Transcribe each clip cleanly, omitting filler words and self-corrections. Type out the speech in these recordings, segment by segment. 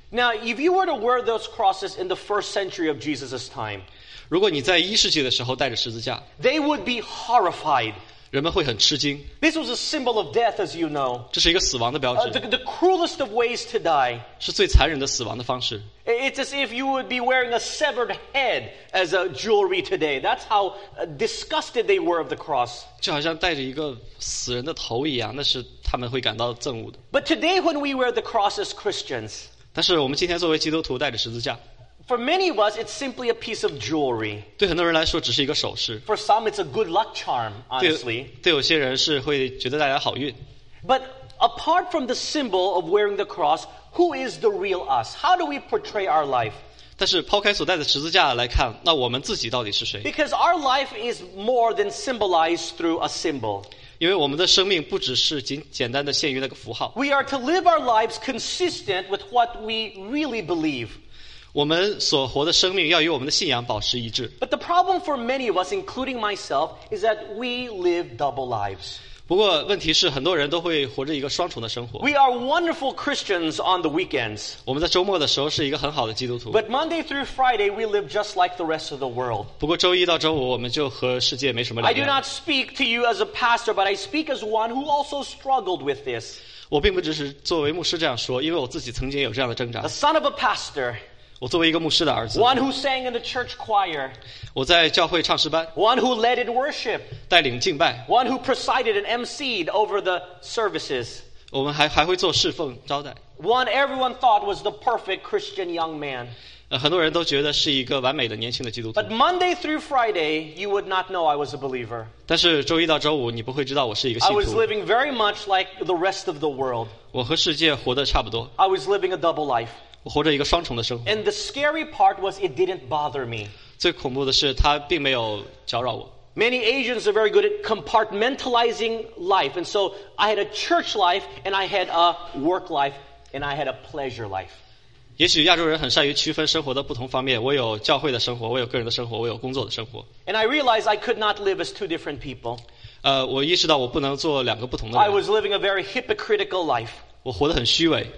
Now, if you were to wear those crosses in the first century of Jesus' time, 如果你在1世纪的时候带着十字架， they would be horrified. 人们会很吃惊。 This was a symbol of death, as you know. 这是一个死亡的标志， The cruelest of ways to die. 是最残忍的死亡的方式。 It's as if you would be wearing a severed head as a jewelry today. That's how disgusted they were of the cross. 就好像带着一个死人的头一样，那是他们会感到憎恶的。 But today when we wear the cross as Christians, 但是我们今天作为基督徒带着十字架， for many of us, it's simply a piece of jewelry. 对很多人来说只是一个首饰， For some, it's a good luck charm, honestly. 对有些人是会觉得带来好运。 But apart from the symbol of wearing the cross, who is the real us? How do we portray our life? 但是抛开所带的十字架来看，那我们自己到底是谁？ Because our life is more than symbolized through a symbol. 因为我们的生命不只是简单的限于那个符号， We are to live our lives consistent with what we really believe. 我们所活的生命要与我们的信仰保持一致。 But the problem for many of us, including myself, is that we live double lives. 不过问题是，很多人都会活着一个双重的生活。 We are wonderful Christians on the weekends. 我们在周末的时候是一个很好的基督徒， But Monday through Friday, we live just like the rest of the world. 不过周一到周五我们就和世界没什么 I 两 do 样。 not speak to you as a pastor, but I speak as one who also struggled with this. 我并不只是作为牧师这样说，因为我自己曾经有这样的挣扎 The。son of a pastor, 我作为一个牧师的儿子， one who sang in the church choir, 我在教会唱诗班 one who led in worship, 带领敬拜， one who presided and emceed over the services, 我们还会做侍奉招待。 one everyone thought was the perfect Christian young man. 很多人都觉得是一个完美的年轻的基督徒 But，Monday through Friday, you would not know I was a believer. 但是周一到周五你不会知道我是一个 I 信 was 徒。 living very much like the rest of the world. 我和世界活得差不多， I was living a double life. 我活着一个双重的生活。 And the scary part was it didn't bother me. 最恐怖的是，它并没有搅扰我。 Many Asians are very good at compartmentalizing life. And so I had a church life, and I had a work life, and I had a pleasure life. 也许亚洲人很善于区分生活的不同方面，我有教会的生活，我有个人的生活，我有工作的生活。 And I realized I could not live as two different people. 我意识到我不能做两个不同的 I 人， was living a very hypocritical life. 我活得很虚伪。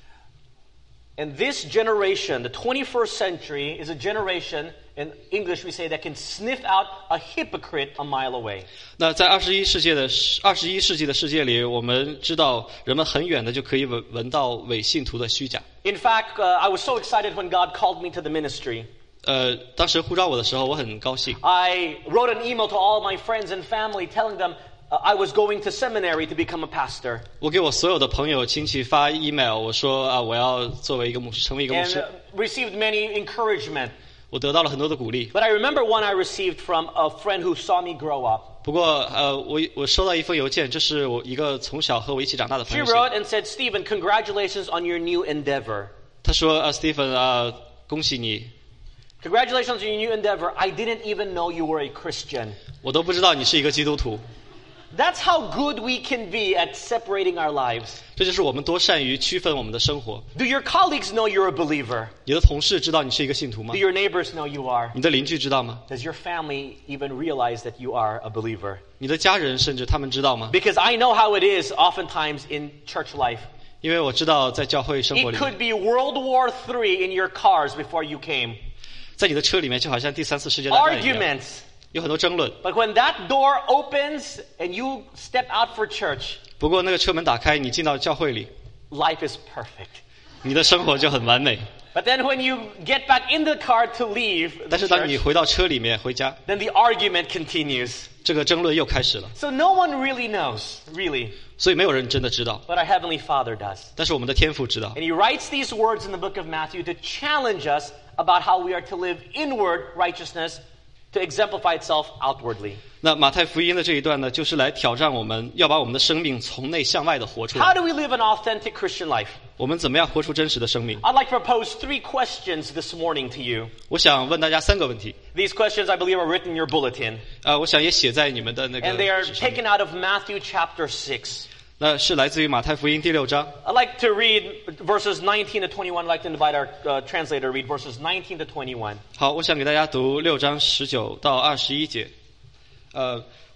And this generation, the 21st century, is a generation, in English we say, that can sniff out a hypocrite a mile away. 那在21世纪的世界里，我们知道人们很远的就可以闻到伪信徒的虚假。 In fact, I was so excited when God called me to the ministry. 当时呼召我的时候，我很高兴。 I wrote an email to all my friends and family telling them I was going to seminary to become a pastor. 我给我所有的朋友亲戚发 email， 我说我要作为一个牧师，成为一个牧 And 师。 received many encouragement. 我得到了很多的鼓励。 But I remember one I received from a friend who saw me grow up. 不过我收到一封邮件，这是我一个从小和我一起长大的朋 She 友写 wrote 的。 and said, Stephen, congratulations on your new endeavor. 他说Stephen 恭喜你， Congratulations on your new endeavor. I didn't even know you were a Christian. 我都不知道你是一个基督徒。 That's how good we can be at separating our lives. 这就是我们多善于区分我们的生活。 Do your colleagues know you're a believer? 你的同事知道你是一个信徒吗 Do？ your neighbors know you are? 你的邻居知道吗？ Does your family even realize that you are a believer? 你的家人甚至他们知道吗？ Because I know how it is oftentimes in church life. 因为我知道在教会生活 It 里， could be World War III in your cars before you came. 在你的车里面就好像第3次世界大战一样， Arguments. 有很多争论。 But when that door opens and you step out for church, 不过那个车门打开，你进到教会里， life is perfect. 你的生活就很完美。 But then when you get back in the car to leave 但 the 是当你 church, 回到车里面回家， then the argument continues. 这个争论又开始了。 So no one really knows, really. 所以没有人真的知道， But our Heavenly Father does. 但是我们的天父知道。 And He writes these words in the book of Matthew to challenge us about how we are to live inward righteousness to exemplify itself outwardly. 那马太福音的这一段呢，就是来挑战我们，要把我们的生命从内向外的活出 How 来。 do we live an authentic Christian life? 我们怎么样活出真实的生命？ I'd like to propose 3 questions this morning to you. 我想问大家3个问题。 These questions, I believe, are written in your bulletin. 我想也写在你们的那个 And they are 纸上面。 taken out of Matthew chapter 6. 那是来自于马太福音第6章。 I'd like to read verses 19 to 21. I'd like to invite our translator to read verses 19 to 21. 好，我想给大家读6章19到21节。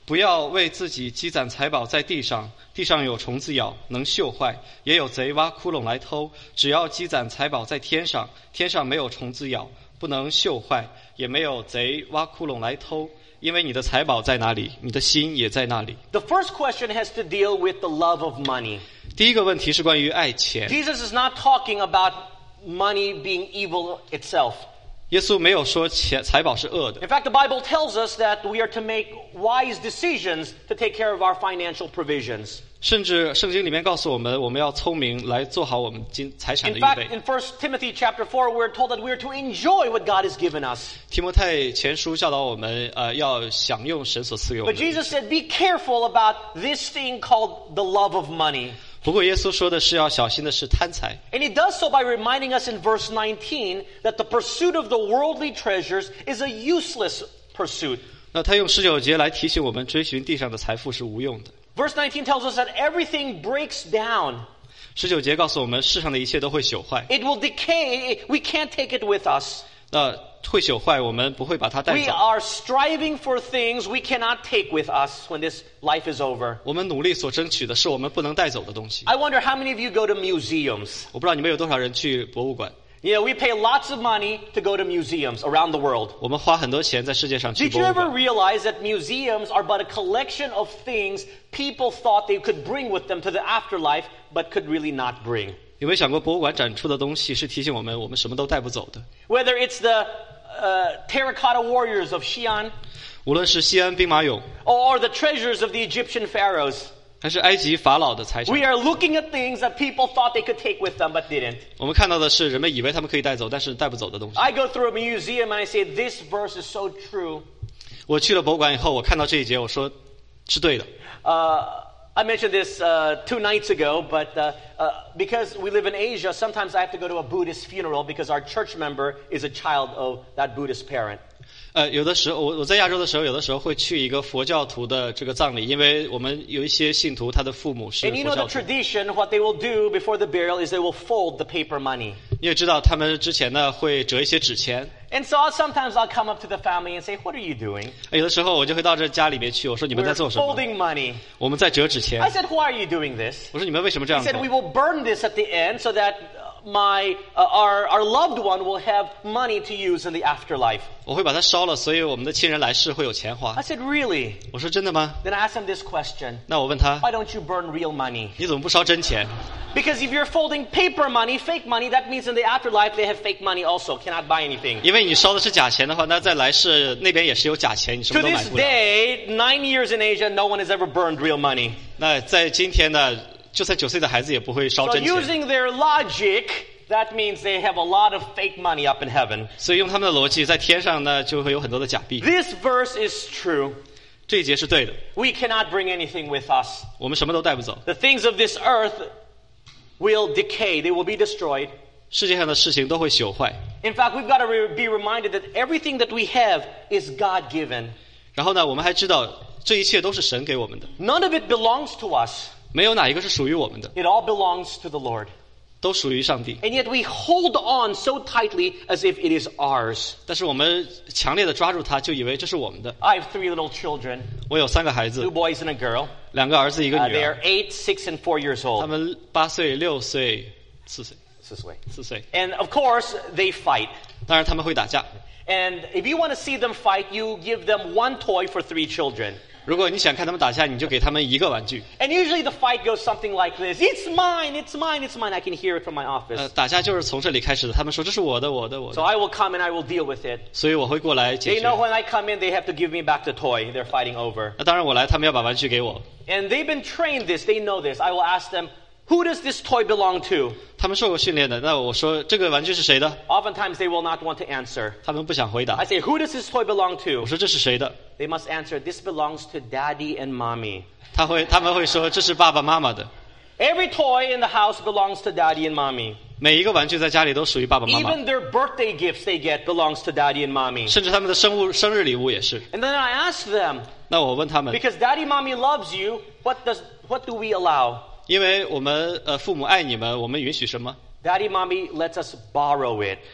不要为自己积攒财宝在地上，地上有虫子咬，能锈坏；也有贼挖窟窿来偷。只要积攒财宝在天上，天上没有虫子咬，不能锈坏，也没有贼挖窟窿来偷。因为你的财宝在哪里，你的心也在那里。 The first question has to deal with the love of money. 第一个问题是关于爱钱。 Jesus is not talking about money being evil itself. 耶稣没有说财宝是恶的。 In fact, the Bible tells us that we are to make wise decisions to take care of our financial provisions. 甚至圣经里面告诉我们，我们要聪明来做好我们财产的 In 预 fact, 备。 in 1 Timothy chapter 4, we're told that we're to enjoy what God has given us. 提摩太前书教导我们，要享用神所赐给我 But 们的。 Jesus said, be careful about this thing called the love of money. 不过耶稣说的是要小心的是贪财。 And he does so by reminding us in verse 19 that the pursuit of the worldly treasures is a useless pursuit. 那他用19节来提醒我们，追寻地上的财富是无用的。 Verse 19 tells us that everything breaks down. 19节告诉我们，世上的一切都会朽坏。 It will decay. We can't take it with us. 那会朽坏，我们不会把它带 We 走。 are striving for things we cannot take with us when this life is over. 我们努力所争取的是我们不能带走的东西。 I wonder how many of you go to museums. 我不知道你们有多少人去博物馆。 You know, we pay lots of money to go to museums around the world. 我们花很多钱在世界上去 Did 博 you 物 ever 馆。 realize that museums are but a collection of things people thought they could bring with them to the afterlife, but could really not bring? 有没有想过，博物馆展出的东西是提醒我们，我们什么都带不走的？ Whether it's the terracotta warriors of Xi'an 无论是西安兵马俑， or the treasures of the Egyptian pharaohs, 还是埃及法老的财产， we are looking at things that people thought they could take with them but didn't. 我们看到的是人们以为他们可以带走，但是带不走的东西。 I go through a museum and I say, this verse is so true. 我去了博物馆以后，我看到这一节，我说是对的。 I mentioned this 2 nights ago, but because we live in Asia, sometimes I have to go to a Buddhist funeral because our church member is a child of that Buddhist parent. 有的时候我在亚洲的时候，有的时候会去一个佛教徒的这个葬礼，因为我们有一些信徒，他的父母是 And you 佛 know 教 the 徒。 tradition, what they will do before the burial is they will fold the paper money. 你也知道，他们之前呢会折一些纸钱。 And so sometimes I'll come up to the family and say, what are you doing? 有的时候我就会到这家里面去，我说你们 We're 在做什么？ folding money. 我们在折纸钱 I。said, why are you doing this? 我说你们为什么这 He 样做 said, we？ will burn this at the end so that our loved one will have money to use in the afterlife. 我会把它烧了，所以我们的亲人来世会有钱花 I。said, really? 我说真的吗？ Then I asked him this question. 那我问他， Why don't you burn real money? 你怎么不烧真钱？ Because if you're folding paper money, fake money, that means in the afterlife they have fake money also, cannot buy anything. 因为你烧的是假钱的话，那在来世那边也是有假钱，你什 To 么都买 this 不了。 day, 9 years in Asia, no one has ever burned real money. 那在今天呢，就算9岁的孩子也不会烧 So 真钱。 using their logic, that means they have a lot of fake money up in heaven. 所以用他们的逻辑，在天上呢就会有很多的假币。 This verse is true. 这一节是对的， We cannot bring anything with us. 我们什么都带不走。 The things of this earth will decay. They will be destroyed. 世界上的事情都会朽坏。 In fact, we've got to be reminded that everything that we have is God-given. 然后呢，我们还知道这一切都是神给我们的， None of it belongs to us. 没有哪一个是属于我们的， It all belongs to the Lord. 都属于上帝。 And yet we hold on so tightly as if it is ours. 但是我们强烈的抓住它，就以为这是我们的。 I have 3 little children, 我有3个孩子 2，boys and a girl. 2个儿子，1个女 They 儿 are，8, 6, and 4 years 他 old. 们8岁、6岁、4岁、 This way. 4岁。 And of course, they fight. 当然他们会打架。 And if you want to see them fight, you give them 1 toy for 3 children. 如果你想看他们打架，你就给他们1个玩具。 And usually the fight goes something like this. It's mine, it's mine, it's mine. I can hear it from my office. 打架就是从这里开始的。他们说这是我的，我的，我 So 的。 I will come and I will deal with it. 所以我会过来解 They 决 know。when I come in, they have to give me back the toy they're fighting over. 那当然我来，他们要把玩具给我。 And they've been trained this. They know this. I will ask them, who does this toy belong to? 他们受过训练的。那我说这个玩具是谁的？ Oftentimes they will not want to answer. 他们不想回答 I。say, who does this toy belong 我 to? 说这是谁的？ They must answer, this belongs to daddy and mommy. 他们会说这是爸爸妈妈的。 Every toy in the house belongs to daddy and mommy. 每一个玩具在家里都属于爸爸妈妈， Even their birthday gifts they get belongs to daddy and mommy. 甚至他们的生日礼物也是。 And then I ask them, 那我问他们， because daddy, mommy loves you, what do we allow? 因为我们父母爱你们，我们允许什么？ Daddy, mommy lets us borrow it.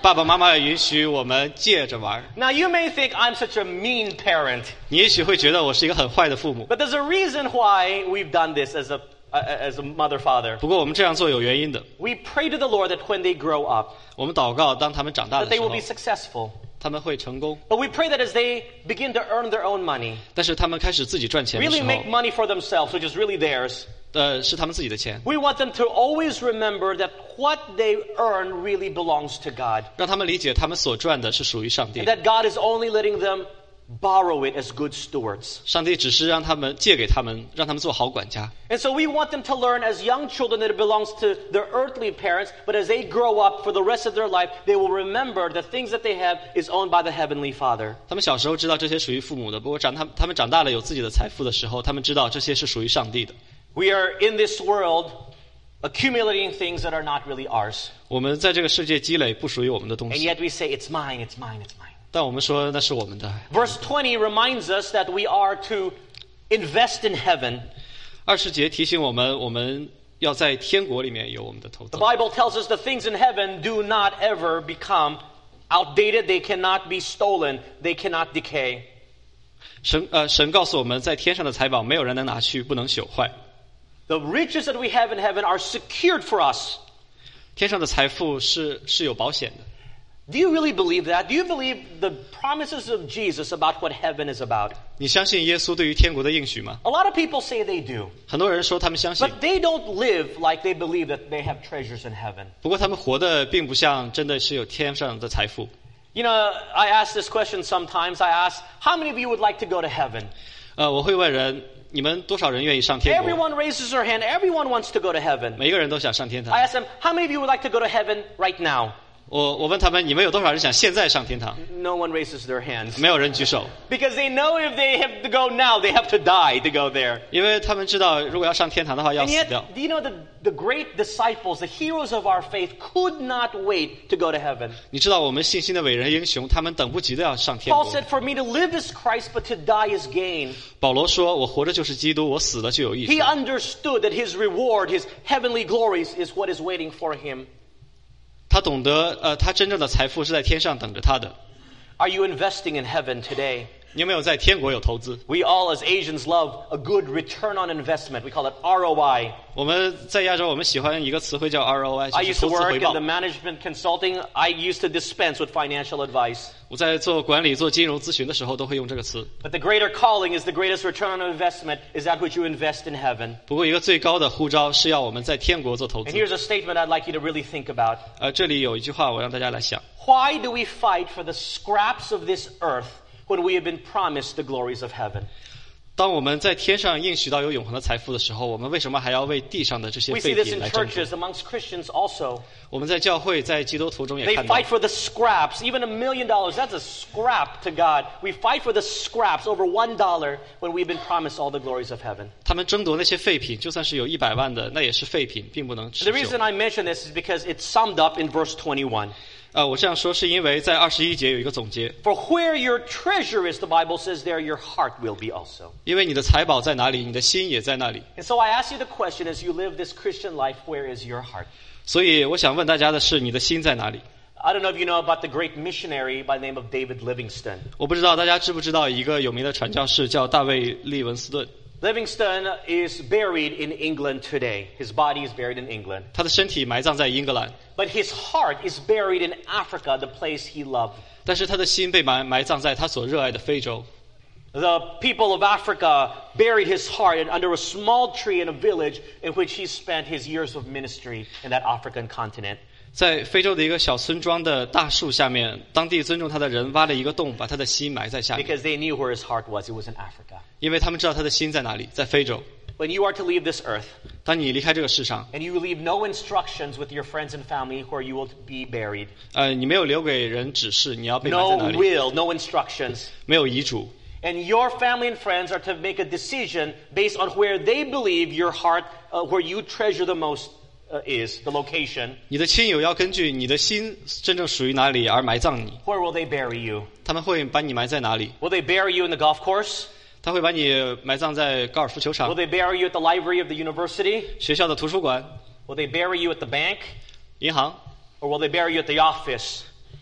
爸爸妈妈也允许我们借着玩。 Now, you may think I'm such a mean parent, 你也许会觉得我是一个很坏的父母， but there's a reason why we've done this as a mother, father. 不过我们这样做有原因的。 We pray to the Lord that when they grow up, 我们祷告，当他们长大 that 的 they 时 will 候 be，successful. 他们会成功。 But we pray that as they begin to earn their own money, 但是他们开始自己赚钱的 really 时 make 候， money for themselves, which is really theirs, 是他们自己的钱， we want them to always remember that what they earn really belongs to God. 让他们理解他们所赚的是属于上帝 And 的。 that God is only letting them borrow it as good stewards. 上帝只是让他们借给他们，让他们做好管家。 And so we want them to learn as young children that it belongs to their earthly parents, but as they grow up for the rest of their life, they will remember the things that they have is owned by the Heavenly Father. 他们小时候知道这些属于父母的，不过他们长大了有自己的财富的时候，他们知道这些是属于上帝的。 We are in this world accumulating things that are not really ours. 我们在这个世界积累不属于我们的东 And 西， yet we say, it's mine, it's mine, it's mine. 但我们说那是我们的。 Verse 20 reminds us that we are to invest in heaven. 20节提醒我们，我们要在天国里面有我们的投资 The。Bible tells us the things in heaven do not ever become outdated. They cannot be stolen. They cannot decay. 神告诉我们在天上的财宝没有人能拿去，不能朽坏。 The riches that we have in heaven are secured for us. 天上的财富是有保险的。 Do you really believe that? Do you believe the promises of Jesus about what heaven is about? 你相信耶稣对于天国的应许吗？ A lot of people say they do, 很多人说他们相信， but they don't live like they believe that they have treasures in heaven. 不过他们活的并不像真的是有天上的财富。 You know, I ask this question sometimes. I ask, how many of you would like to go to heaven? 我会问人，你们多少人愿意上天国？ Everyone raises their hand. Everyone wants to go to heaven. 每一个人都想上天堂。 I ask them, how many of you would like to go to heaven right now? 我问他们，你们有多少人想现在上天堂？ No one raises their hands. 没有人举手， Because they know if they have to go now, they have to die to go there. 因为他们知道，如果要上天堂的话，要 And 死 yet, 掉。 do you know the great disciples, the heroes of our faith, could not wait to go to heaven? 你知道，我们信心的伟人英雄，他们等不及的要上天 Paul 国。 said, for me to live is Christ, but to die is gain. 保罗说：“我活着就是基督，我死了就有益处。” He understood that his reward, his heavenly glories, is what is waiting for him. 他懂得，他真正的财富是在天上等着他的。 Are you investing in heaven today? 你有没有在天国有投资？ We all, as Asians, love a good return on investment. We call it ROI. 我们在亚洲，我们喜欢一个词汇叫 ROI， I 就 used 是 to 投资 work 回 in 报 the。management consulting. I used to dispense with financial advice. 我在做管理、做金融咨询的时候，都会用这个词。 But the greater calling is the greatest return on investment is that which you invest in heaven. 不过，一个最高的呼召是要我们在天国做投 And 资。 here's a statement I'd like you to really think about. 这里有一句话，我让大家来想： Why do we fight for the scraps of this earth when we have been promised the glories of heaven? 当我们在天上应许到有永恒的财富的时候，我们为什么还要为地上的这些 We 废 see this 品 in 来争夺？ churches amongst Christians also. 我们在教会、在基督徒中也 They 看到 fight，for the scraps, even $1 million. That's a scrap to God. We fight for the scraps over $1 when we've been promised all the glories of heaven. 他们争夺那些废品，就算是有100万的，那也是废品，并不能持 The 久。 reason I mention this is because it's summed up in verse 21. 我这样说是因为在21节有一个总结， For where your treasure is, the Bible says, there your heart will be also. 因为你的财宝在哪里，你的心也在那里。 And so I ask you the question, as you live this Christian life, where is your heart? 所以我想问大家的是，你的心在哪里？ I don't know if you know about the great missionary by the name of David Livingstone. 我不知道大家知不知道一个有名的传教士叫大卫·利文斯顿， Livingstone is buried in England today. His body is buried in England. 他的身体埋葬在英格兰， But his heart is buried in Africa, the place he loved. 但是他的心被埋葬在他所热爱的非洲。 The people of Africa buried his heart under a small tree in a village in which he spent his years of ministry in that African continent. 在非洲的一个小村庄的大树下面，当地尊重他的人挖了一个洞，把他的心埋在下面， Because they knew where his heart was. It was in Africa. 因为他们知道他的心在哪里，在非洲。 When you are to leave this earth, 当你离开这个世上， and you leave no instructions with your friends and family where you will be buried. 你没有留给人指示你要被埋在 No 哪里， will, no instructions. 没有遗嘱， And your family and friends are to make a decision based on where they believe your heart, where you treasure the most is, the location. 你的亲友要根据你的心真正属于哪里而埋葬你。 Where will they bury you? 他们会把你埋在哪里？ Will they bury you in the golf course? 他会把你埋葬在高尔夫球 Will 场、 they bury you at the library of the university? 学校的图书馆、 Will they bury you at the bank? 银行、 Or will they bury you at the office?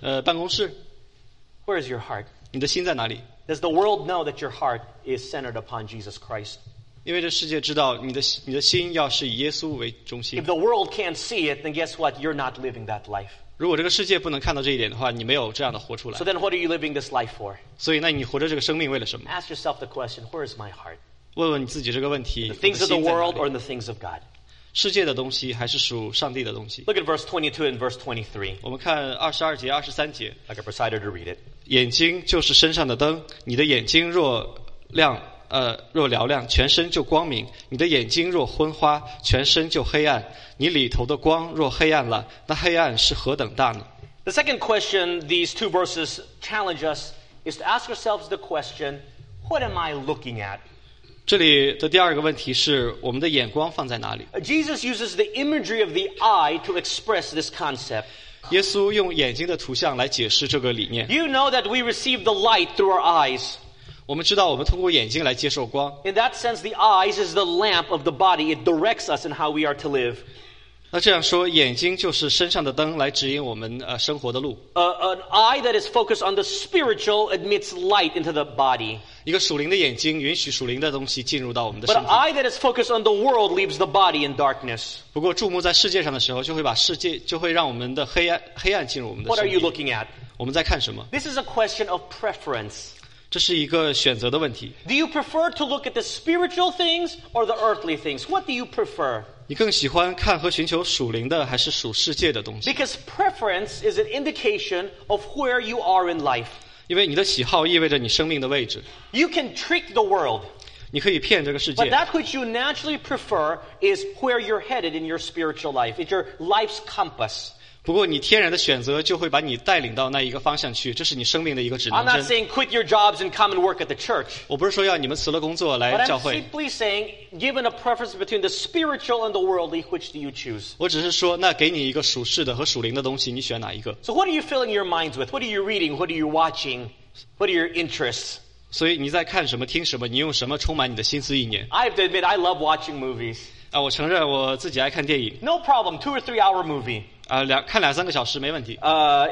办公室， Where is your heart? 你的心在哪里？ Does the world know that your heart is centered upon Jesus Christ? 因为这世界知道你的心要是以耶稣为中心 If。the world can't see it, then guess what? You're not living that life. 如果这个世界不能看到这一点的话，你没有这样的活出来 So。then what are you living this life for? 所以，那你活着这个生命为了什么？ Ask yourself the question, where is my heart? 问问你自己这个问题： The 我的 things of the 心在哪 world 里 or in the things of God? 世界的东西还是属上帝的东西？ Look at verse 22 and verse 23. 我们看22节、23节， Like a reciter to read it. 眼睛就是身上的灯，你的眼睛若嘹亮，全身就光明；你的眼睛若昏花，全身就黑暗。你里头的光若黑暗了，那黑暗是何等大呢？ The second question these two verses challenge us is to ask ourselves the question, what am I looking at? 这里的第二个问题是我们的眼光放在哪里？ Jesus uses the imagery of the eye to express this concept. 耶稣用眼睛的图像来解释这个理念。 You know that we receive the light through our eyes. 我们知道，我们通过眼睛来接受光。 In that sense, the eyes is the lamp of the body. It directs us in how we are to live. 那这样说，眼睛就是身上的灯，来指引我们生活的路。 An eye that is focused on the spiritual admits light into the body. 一个属灵的眼睛允许属灵的东西进入到我们的 But 身 an 体。 eye that is focused on the world leaves the body in darkness. 不过注目在世界上的时候，就会让我们的黑暗进入我们的 What 身 are you 体。 looking at? 我们在看什么？ This is a question of preference. 这是一个选择的问题。 Do you prefer to look at the spiritual things or the earthly things? What do you prefer? 你更喜欢看和寻求属灵的，还是属世界的东西？ Because preference is an indication of where you are in life. 因为你的喜好意味着你生命的位置。 You can trick the world, 你可以骗这个世 but 界， that which you naturally prefer is where you're headed in your spiritual life. It's your life's compass. 不过你天然的选择就会把你带领到那一个方向去，这是你生命的一个指 I'm 南 not 针。 saying quit your jobs and come and work at the church. 我不是说要你们辞了工作 But 来教 I'm 会， simply saying, given a preference between the spiritual and the worldly, which do you choose? 我只是说，那给你一个属世的和属灵的东西，你选哪一个？ So what are you filling your minds with? What are you reading? What are you watching? What are your interests? 所以你在看什么、听什么，你用什么充满你的心思意念？ I have to admit, I love watching movies. 我承认我自己爱看电影， No problem, 2 or 3 hour movie. 看2-3个小时没问题。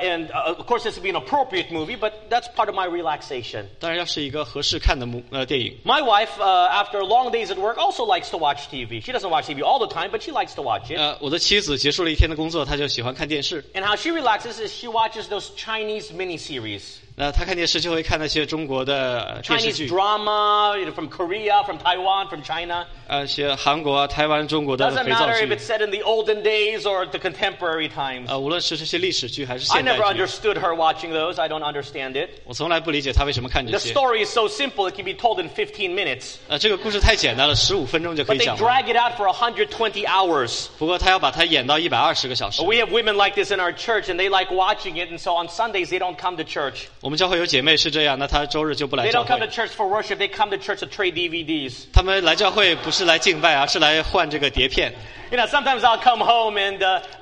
Of course, this would be an appropriate movie, but that's part of my relaxation. 当然要是一个合适看的电影。 My wife, after long days at work, also likes to watch TV. She doesn't watch TV all the time, but she likes to watch it. 我的妻子结束了一天的工作，她就喜欢看电视。 And how she relaxes is she watches those Chinese miniseries. 她看电视就会看那些中国的电视 Chinese 剧， drama, from Korea, from Taiwan, from China. 一些韩国、台湾、中国的 Doesn't 肥皂 matter if 剧。 it's set in the olden days or the contemporary times. 无论是这些历史剧还是 I 现代 never 剧， understood her watching those. I don't understand it. 我从来不理解她为什么看这 The 些。 story is so simple, it can be told in 15 minutes. 这个故事太简单了，15分钟就可 But 以 they 讲完。 drag it out for 120 hours. 不过她要把它演到120个小时。 We have women like this in our church, and they like watching it, and so on Sundays they don't come to church. 我们教会有姐妹是这样，那她周日就不来 They 教 don't come to 会。 church for worship, they come to church to trade DVDs. 他们来教会不是来敬拜是来换这个碟片。 You know, sometimes I'll come home and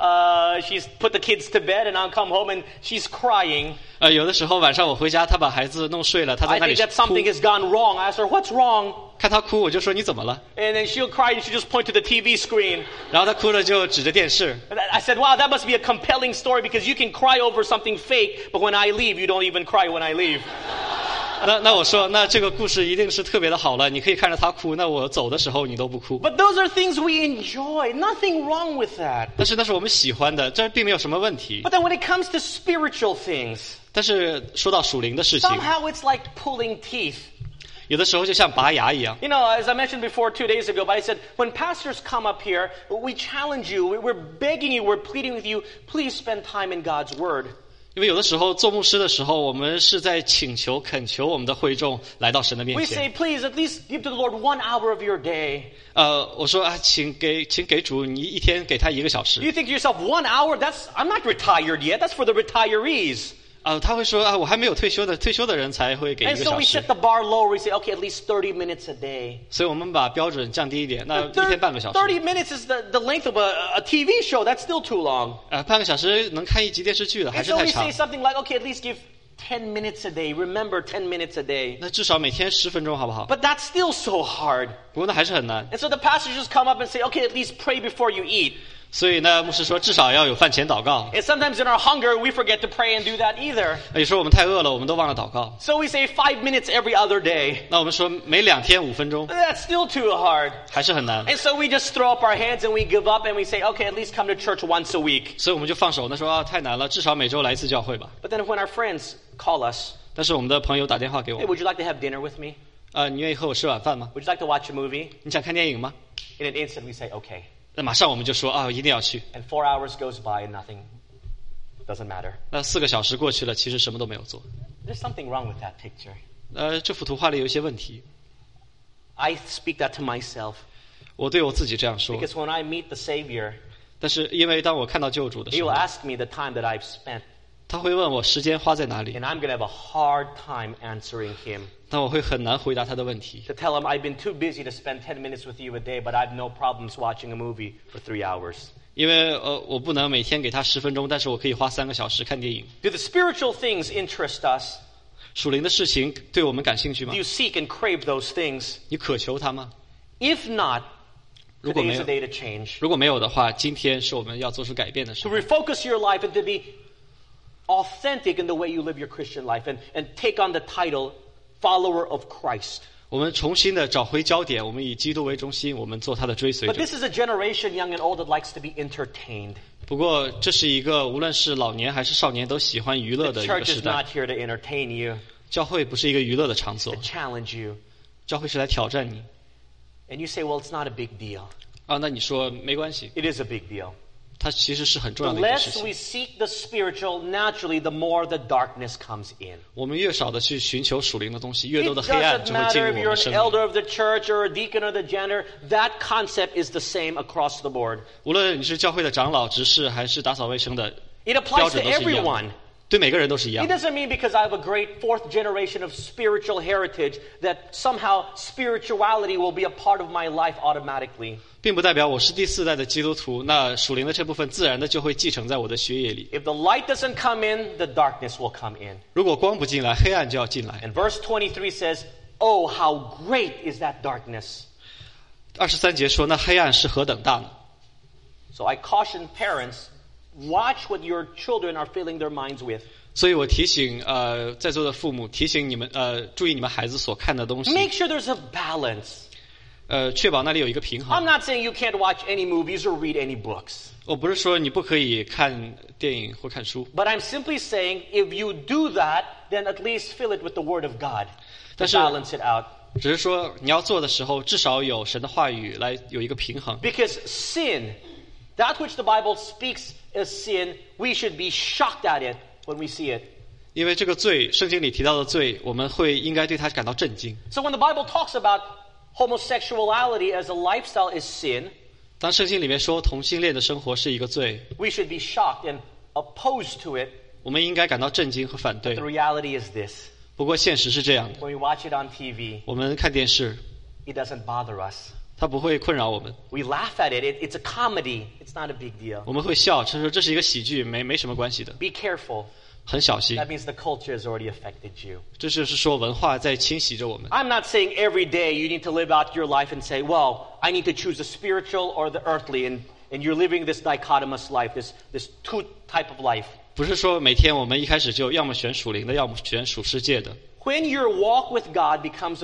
she's put the kids to bed, and I'll come home and she's crying. 有的时候晚上我回家，她把孩子弄睡了，她在 I 那里 think that 哭 something。has gone wrong. I ask her, what's wrong? 看她哭，我就说你怎么了？ And then she'll cry and she'll just point to the TV screen. 然后她哭了就指着电视。 And I said, wow, that must be a compelling story because you can cry over something fake, but when I leave, you don't even cry when I leave. 那我说，那这个故事一定是特别的好了，你可以看着她哭，那我走的时候你都不哭。 But those are things we enjoy. Nothing wrong with that. 但是那是我们喜欢的，这并没有什么问题。 But then when it comes to spiritual things, 但是说到属灵的事情， somehow it's like pulling teeth. 有的时候就像拔牙一样。 You know, as I mentioned before 2 days ago, but I said, when pastors come up here, we challenge you, we're begging you, we're pleading with you, please spend time in God's Word. 因为有的时候做牧师的时候，我们是在请求、恳求我们的会众来到神的面 We 前。 say, please, at least give to the Lord 1 hour of your day. 我说请给主，你一天给他1个小时。 You think to yourself, 1 hour? I'm not retired yet. That's for the retirees. 他会说我还没有退休的人才会给1 And 个 so 小 we 时 set。the bar lower. We say, okay, at least 30 minutes a day. 所以我们把标准降低一点，那一天半个小时。 30 minutes is the length of a TV show. That's still too long. 半个小时能看1集电视剧了，还 And 是 so 太 we 长 say。something like, okay, at least give 10 minutes a day. Remember 10 minutes a day. 那至少每天10分钟好不好？ But that's still so hard. 不过那还是很难。 And so the pastors just come up and say, okay, at least pray before you eat. 所以呢，牧师说至少要有饭前祷告。 And sometimes in our hunger, we forget to pray and do that either. 有时候我们太饿了，我们都忘了祷告。 So we say 5 minutes every other day. 那我们说每2天5分钟， That's still too hard. 还是很难。 And so we just throw up our hands and we give up and we say, okay, at least come to church once a week. 所以我们就放手，那说啊太难了，至少每周来一次教会吧。 But then when our friends call us, 但是我们的朋友打电话给 hey, 我， would you like to have dinner with me? 你愿意和我吃晚饭吗？ Would you like to watch a movie? 你想看电影吗？ In an instant, we say, okay. 那马上我们就说啊，一定要去。 And 4 hours goes by and nothing doesn't matter. 那4个小时过去了，其实什么都没有做。 There's something wrong with that picture. 这幅图画里有一些问题。 I speak that to myself 我对我自己这样说， because when I meet the Savior, 但是因为当我看到救主的 He 时 will 候， ask me the time that I've spent, 他会问我时间花在哪里， and I'm going to have a hard time answering Him. 那我会很难回答他的问题。 To tell Him I've been too busy to spend 10 minutes with you a day, but I've no problems watching a movie for 3 hours. 因为我不能每天给他10分钟，但是我可以花3个小时看电影。 Do the spiritual things interest us? 属灵的事情对我们感兴趣吗 Do？you seek and crave those things? 你渴求它吗？ If not, 如果 today 没 is 有 a day to change. 如果没有的话，今天是我们要做出改变的时 To 候。 refocus your life and to be authentic in the way you live your Christian life and take on the title follower of Christ. 我们重新的找回焦点，我们以基督为中心，我们做他的追随 But 者。 this is a generation, young and old, that likes to be entertained. 不过，这是一个无论是老年还是少年都喜欢娱乐 The 的一个 church 时 is 代。 not here to entertain you, 教会不是一个娱乐的场所 to，challenge you. 教会是来挑战你。 And you say, well, it's not a big deal. 那你说没关系， It is a big deal. 它其实是很重 The 要的一件事 less 情。 we seek the spiritual, naturally, the more the darkness comes in. 我们越少的去寻求属灵的东西，越 It 多的黑暗 doesn't 就会进 matter 入 if 我 you're 们 an 生命。 elder of the church or a deacon or the janitor. That concept is the same across the board. 无论你是教会的长老、执事还是打扫卫生的， It 标 applies to 准都是一样 everyone. 的，对每个人都是一样 It 的。 doesn't mean because I have a great 4th generation of spiritual heritage that somehow spirituality will be a part of my life automatically. 并不代表我是第4代的基督徒，那属灵的这部分自然的就会继承在我的血液里。 If the light doesn't come in, the darkness will come in. 如果光不进来，黑暗就要进来。 And verse 23 says, oh, how great is that darkness. 23节说，那黑暗是何等大呢？ So I caution parents, watch what your children are filling their minds with. 所以我提醒在座的父母，提醒你们注意你们孩子所看的东西， Make sure there's a balance. 确保那里有一个平 I'm 衡。 not saying you can't watch any movies or read any books. 我不是说你不可以看电影或看书， But I'm simply saying if you do that, then at least fill it with the Word of God to 但是 balance it out. 只是说你要做的时候，至少有神的话语来有一个平衡。 Because sin, that which the Bible speaks as sin, we should be shocked at it when we see it. 因为这个罪，圣经里提到的罪，我们应该对它感到震惊。 So when the Bible talks about homosexuality as a lifestyle is sin, 当圣经里面说同性恋的生活是一个罪， we should be shocked and opposed to it. 我们应该感到震惊和反对 The。reality is this. 不过现实是这样的， When we watch it on TV, 我们看电视， it doesn't bother us. 它不会困扰我们， We laugh at it. It's a comedy. It's not a big deal. 我们会笑，说这是一个喜剧，没什么关系的， Be careful. 很小心。 That means the culture has already affected you. 这就是说文化在侵袭着我们。 I'm not saying every day you need to live out your life and say, well, I need to choose the spiritual or the earthly, and you're living this dichotomous life, this two type of life. 不是说每天我们一开始就要么选属灵的，要么选属世界的。 When your walk with God becomes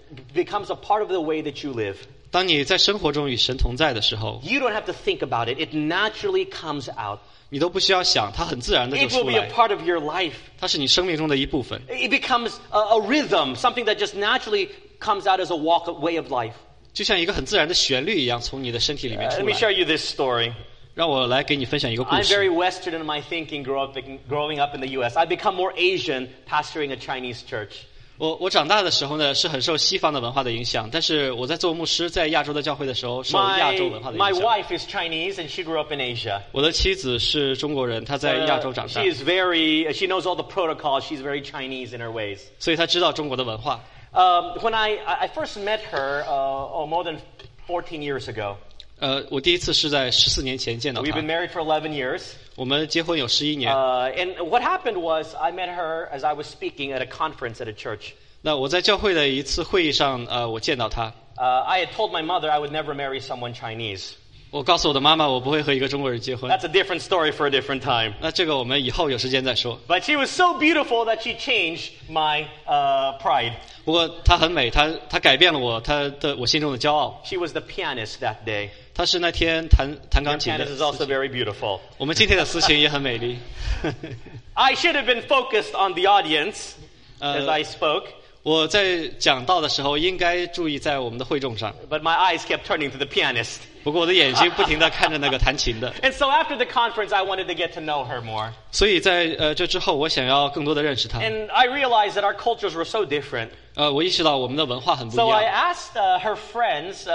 a part of the way that you live, 当你在生活中与神同在的时候， you don't have to think about it. It naturally comes out. 你都不需要想，它很自然的就 It will 出 be a 来， part of your life. 它是你生命中的一部分。 It becomes a rhythm, something that just naturally comes out as a way of life. 就像一个很自然的旋律一样，从你的身体里面 Let 出 me 来。 share you this story. 让我来给你分享一个故 I'm 事。 very Western in my thinking growing up in the U.S. I've become more Asian pastoring a Chinese church. 我长大的时候呢，是很受西方的文化的影响，但是我在做牧师，在亚洲的教会的时候，受亚洲文化的 My 影响。 wife is Chinese and she grew up in Asia. 我的妻子是中国人，她在亚洲长大， She knows all the protocols. She's very Chinese in her ways. 所以她知道中国的文化。 When I first met her, more than 14 years ago. 我第一次是在14年前见到 We've been 她， married for 11 years. 我们结婚有11年。 And what happened was I met her as I was speaking at a conference at a church. 那我在教会的一次会议上，我见到她。 I had told my mother I would never marry someone Chinese. 我告诉我的妈妈，我不会和一个中国人结婚。 That's a different story for a different time. 那这个我们以后有时间再说。 But she was so beautiful that she changed my pride. 不过她很美，她改变了我，我心中的骄傲。 She was the pianist that day. 她是那天弹钢 The 琴的 pianist is also very beautiful. 我们今天的司琴也很美丽。 I should have been focused on the audience as I spoke, 我在讲道的时候应该注意在我们的会众上， but my eyes kept turning to the pianist. 不过我的眼睛不停地看着那个弹琴的。 And so after the conference, I wanted to get to know her more. 所以在这之后，我想要更多的认识她。 And I realized that our cultures were so different. 我意识到我们的文化很不 So 一 I 样。 asked her friends,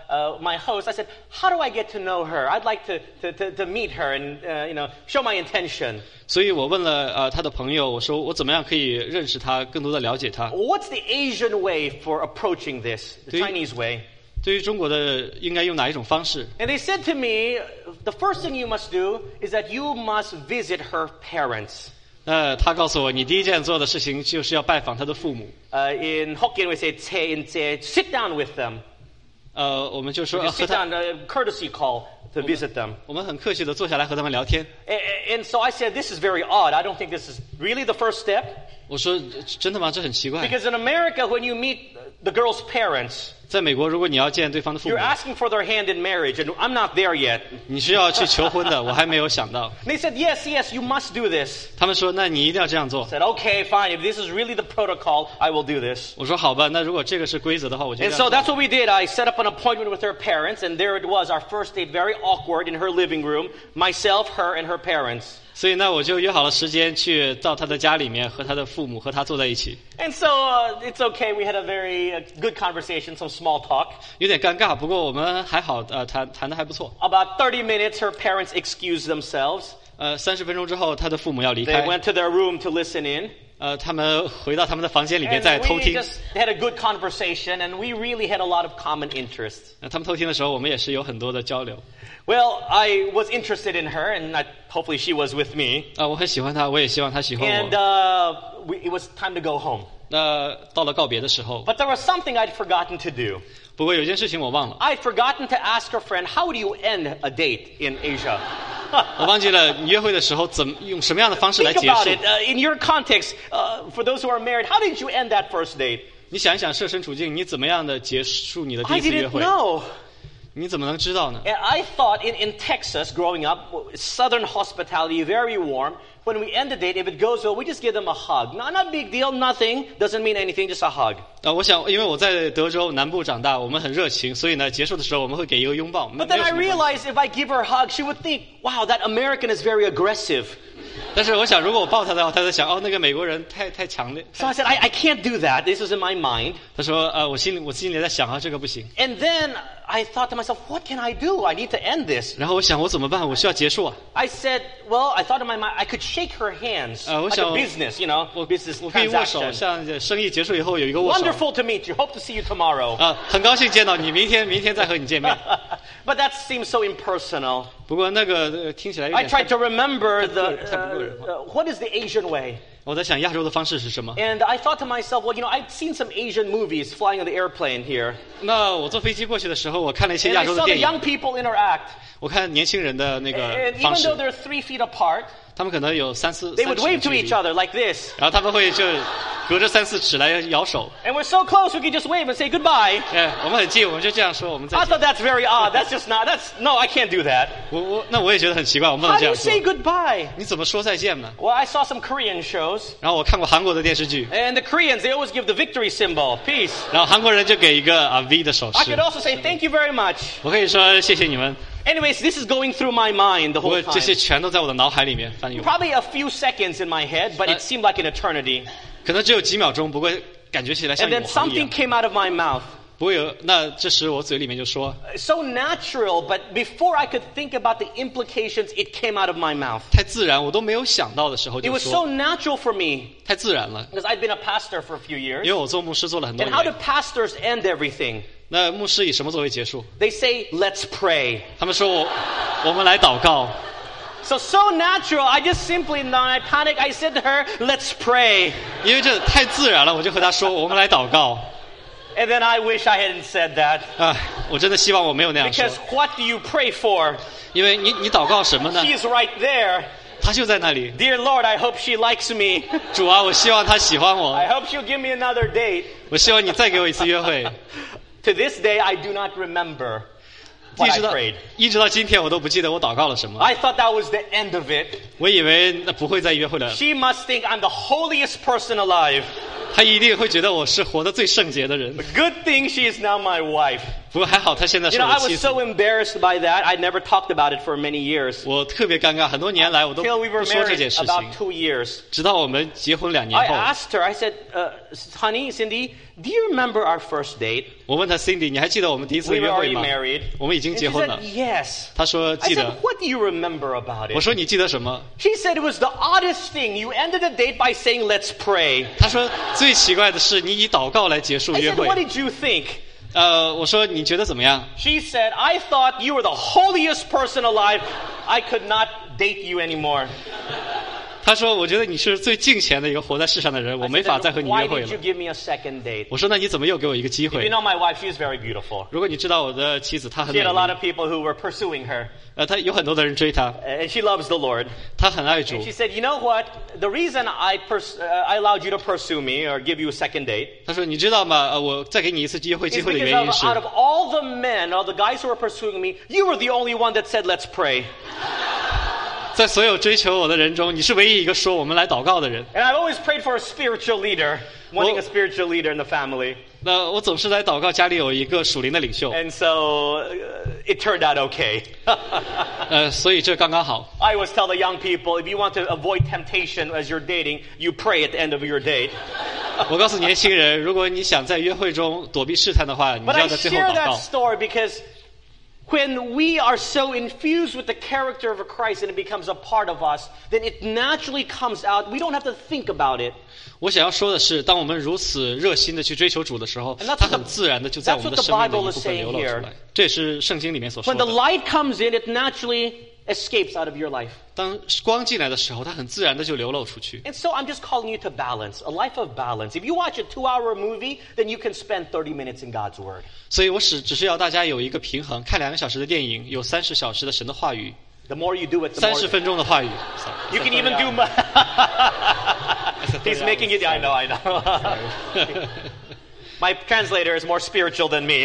my host, I said, how do I get to know her? I'd like to meet her and, show my intention. 所以我问了她的朋友，我说我怎么样可以认识她，更多的了解她。 What's the Asian way for approaching this, the Chinese way? 对于中国的应该用哪一种方式？ And they said to me, the first thing you must do is that you must visit her parents. 他告诉我，你第一件做的事情就是要拜访她的父母。 In Hokkien we say, sit down with them. 我们就说 Just 和 sit 她， down, a courtesy call to visit them. 我们很客气的坐下来和他们聊天。 And so I said, this is very odd. I don't think this is really the first step. 我说真的吗？这很奇怪。 Because in America, when you meet the girl's parents, 在美国，如果你要见对方的父母 you're，asking for their hand in marriage, and I'm not there yet. 你是要去求婚的，我还没有想到。 And they said, yes, you must do this. 他们说，那你一定要这样做 I。said, okay, fine. If this is really the protocol, I will do this. 我说好吧，那如果这个是规则的话，我就 And 这 so 样做。 that's what we did. I set up an appointment with her parents, and there it was, our first date, very awkward in her living room. Myself, her, and her parents. 所以呢，我就约好了时间去到他的家里面，和他的父母和他坐在一起。 And so it's okay. We had a very good conversation, some small talk. 有点尴尬，不过我们还好，谈得还不错。 About 30 minutes, her parents excused themselves. 30分钟之后，他的父母要离 They 开， went to their room to listen in. 他们回到他们的房间里面 And 在偷 we 听。 just had a good conversation, and we really had a lot of common interests. 他们偷听的时候，我们也是有很多的交流。 Well, I was interested in her, and hopefully she was with me. 我很喜欢他，我也希望他喜欢 And 我。 it was time to go home. 到了告别的时候， But there was something I'd forgotten to do. 不过有件事情我忘了， I'd forgotten to ask her friend, how would you end a date in Asia? 我忘记了你约会的时候用什么样的方式来 Think 结 about 束。 it. In your context, for those who are married, how did you end that first date? 你想一想，设身处境，你怎么样的结束你的第 I 一次约 didn't 会？ know. 你怎么能知道呢？ And I thought in Texas, growing up, Southern hospitality, very warm. When we end a date, if it goes well, we just give them a hug. Not a big deal, nothing. Doesn't mean anything, just a hug. 我想，因为我在德州南部长大，我们很热情，所以呢，结束的时候我们会给一个拥抱。 But 没 then 有 I 什么关系 realized if I give her a hug, she would think, wow, that American is very aggressive. 但是我想，如果我抱她的话，她在想，那个美国人太强烈。 So I said, I can't do that. This was in my mind. 她说，我心里在想这个不行。 And then I thought to myself, what can I do? I need to end this. 然后我想，我怎么办？我需要结束啊。 I said, well, I thought in my mind, I could shake her hands. 我 like 想 a business, business 我可以握手， transaction. 像生意结束以后有一个握手。 Wonderful to meet you. Hope to see you tomorrow. 很高兴见到你，明天再和你见面。 But that seems so impersonal. 不过那个听起来有 I 点 tried to remember the- what is the Asian way? 我在想亚洲的方式是什么？ And I thought to myself, well, I've seen some Asian movies flying on the airplane here. 那我坐飞机过去的时候，我看了一些 And 亚 I 洲的 saw the 电 young 影， people interact. 我看年轻人的那个 And 方 even 式 though，they're 3 feet apart, 他们可能有3、4 they would 尺 wave 的距 to 离 each other like this. 然后他们会就隔着3、4尺来摇手。 And we're so close, we could just wave and say goodbye. 我们很近，我们就这样说，我们再 I 见。 thought that's very odd. No, I can't do that. 我也觉得很奇怪，我们不 How 能 do 这 you 样做 say。goodbye? 你怎么说再见呢？ Well, I saw some Korean shows. 然后我看过韩国的电视剧， And the Koreans, they always give the victory symbol, peace. 然后韩国人就给一个V 的手 I 势 could。also say thank you very much. 我可以说谢谢你们， Anyways, this is going through my mind the 不过 whole 这些 time. 全都在我的脑海里面翻涌， Probably a few seconds in my head, but it seemed like an eternity. 可能只有几秒钟，不过感觉起来像 And 永 then 恒一 something 样。 came out of my mouth. 不会有，那这时我嘴里面就说 So natural, but before I could think about the implications, it came out of my mouth. 太自然，我都没有想到的时候 It 就 was so 说 natural for me 太自然了。 because I'd been a pastor for a few 因 years. 为我做牧师做了很多 And how do 年， pastors end everything? 那牧师以什么作为结束？ They say, let's pray. 他们说我们来祷告。 So natural, I just simply, in my panic, I said to her, let's pray. 因为这太自然了，我就和他说我们来祷告。 And then I wish I hadn't said that. 我真的希望我没有那样说 Because，what do you pray for? 因为你祷告什么呢？ She's right there. 他就在那里。 Dear Lord, I hope she likes me. 主啊，我希望他喜欢我， I hope she'll give me another date. 我希望你再给我一次约会。 To this day, I do not remember 一 what 直 I 到 prayed. 今天，我都不记得我祷告了什么。 I thought that was the end of it. 我以为那不会再约会了。 She must think I'm the holiest person alive. 他一定会觉得我是活得最圣洁的人。 Good thing she is now my wife. 不过还好，他现在 You 是 know, 我 I 的 was 妻子。 so embarrassed by that. I never talked about it for many years. 我特别尴尬，很多年来我都 Till we 不 were 说这 married 件事 about 情， 2 years. 直到我们结婚2年 I 后， asked her, I said, honey, Cindy, do you remember our first date? 我问他 Cindy， 你还记得我们第一次 We were 约会 already 吗？ married. 我们已经 And 结 she 婚 said, 了。 yes. 他说 I 记 said, 得。 what do you remember about 我 it? 说你记得什么？ She said it was the oddest thing. You ended the date by saying, let's pray. 他说最奇怪的是你以祷告来结束 I 约 said, what 会。 did you think? 我说你觉得怎么样？ She said, I thought you were the holiest person alive. I could not date you anymore. 他说我觉得你是最敬虔的一个活在世上的人，我 I 没 said, 法再和 "Then 你 why 约会 did you 了。 give me a second date? 我说那你怎么又给我一个机 If you 会？ know my wife, she's very beautiful. 如果你知道我的妻子，她很 She 美 had a lot 丽， of people who were pursuing her. 她有很多的人追她， And she loves the Lord. 她很爱主 And she。said, you know what? The reason I allowed you to pursue me or give you a second date 她说你知道吗？我再给你一次机 is 会的 because 原因是 out of all the men, all the guys who were pursuing me, you were the only one that said, let's pray. 在所有追求我的人中，你是唯一一个说我们来祷告的人。 And I've always prayed for a spiritual leader, wanting a spiritual leader in the family. 那我总是来祷告家里有一个属灵的领袖， And so it turned out okay. 所以这刚刚好。 I always tell the young people, if you want to avoid temptation as you're dating, you pray at the end of your date. 我告诉年轻人，如果你想在约会中躲避试探的话，你就 But 要 I 在最后 share 祷 that 告。 story because when we are so infused with the character of Christ and it becomes a part of us, then it naturally comes out. We don't have to think about it. 我想要说的是，当我们如此热心的去追求主的时候 And that's， 它 what the- 很自然的就在我们的生命的一部分流露出 that's what the Bible is saying 来。这也是圣经里面所说 When the 的。 light comes in, it naturally escapes out of your life. 当光进来的时候，它很自然的就流露出去。 And so I'm just calling you to balance, a life of balance. If you watch a 2-hour movie, then you can spend 30 minutes in God's Word. 所以我只是要大家有一个平衡，看2个小时的电影，有30小时的神的话语 The more you do it, the more... ，30分钟的话语。 You can even do... He's making it... I know. My translator is more spiritual than me.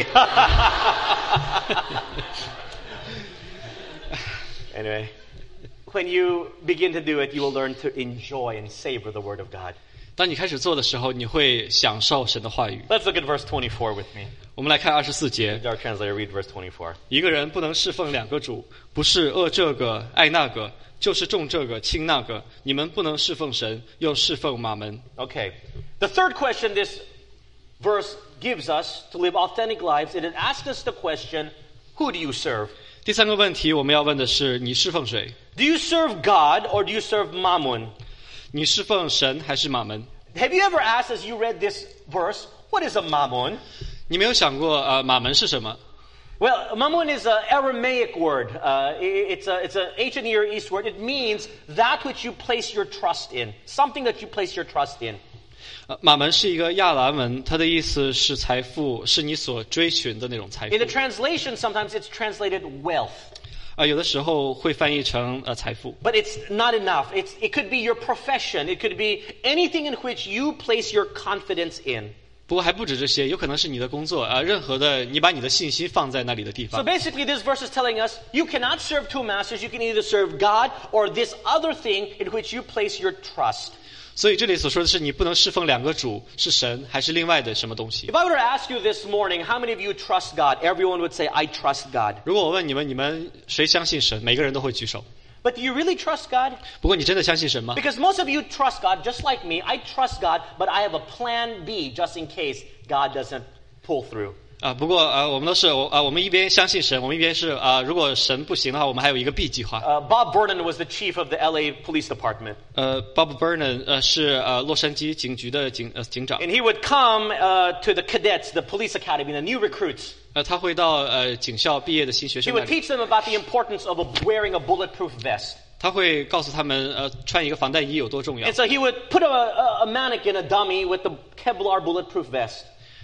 Anyway, when you begin to do it, you will learn to enjoy and savor the Word of God. 当你开始做的时候，你会享受神的话语。 Let's look at verse 24 with me. 我们来看24节， Our translator, read verse 24. 一个人不能侍奉2个主，不是恶这个爱那个，就是重这个轻那个。你们不能侍奉神，又侍奉马门。 Okay. The third question this verse gives us to live authentic lives, it asks us the question, who do you serve? 第3个问题，我们要问的是：你侍奉谁？ Do you serve God or do you serve Mammon? 你侍奉神还是马门？ Have you ever asked as you read this verse, what is a Mammon? 你没有想过马门是什么？ Well, Mammon is an Aramaic word. It's an ancient Near East word. It means that which you place your trust in, something that you place your trust in. 马门是一个亚兰文，它的意思是财富，是你所追寻的那种财富 In。the translation, sometimes it's translated wealth. 有的时候会翻译成财富。 But it's not enough. It could be your profession. It could be anything in which you place your confidence in. 不过还不止这些，有可能是你的工作任何的你把你的信心放在那里的地 So 方。 basically, this verse is telling us you cannot serve two masters. You can either serve God or this other thing in which you place your trust. 所以这里所说的是，你不能侍奉2个主，是神还是另外的什么东西 If？I were to ask you this morning, how many of you trust God? Everyone would say, I trust God. 如果我问你们谁相信神？每个人都会举手。 But do you really trust God? 不过你真的相信神吗？ Because most of you trust God, just like me. I trust God, but I have a plan B just in case God doesn't pull through. 不过我们都是我们一边相信神，我们一边是如果神不行的话，我们还有一个 B 计划。 Bob Vernon was the chief of the LA Police Department. Bob Vernon 是洛杉矶警局的警长。 And he would come to the cadets, the police academy, the new recruits. 他会到警校毕业的新学 He 生那 would 里， teach them about the importance of wearing a bulletproof vest. 他会告诉他们穿一个防弹衣有多重要 And。so he would put a mannequin, a dummy, with the Kevlar bulletproof vest.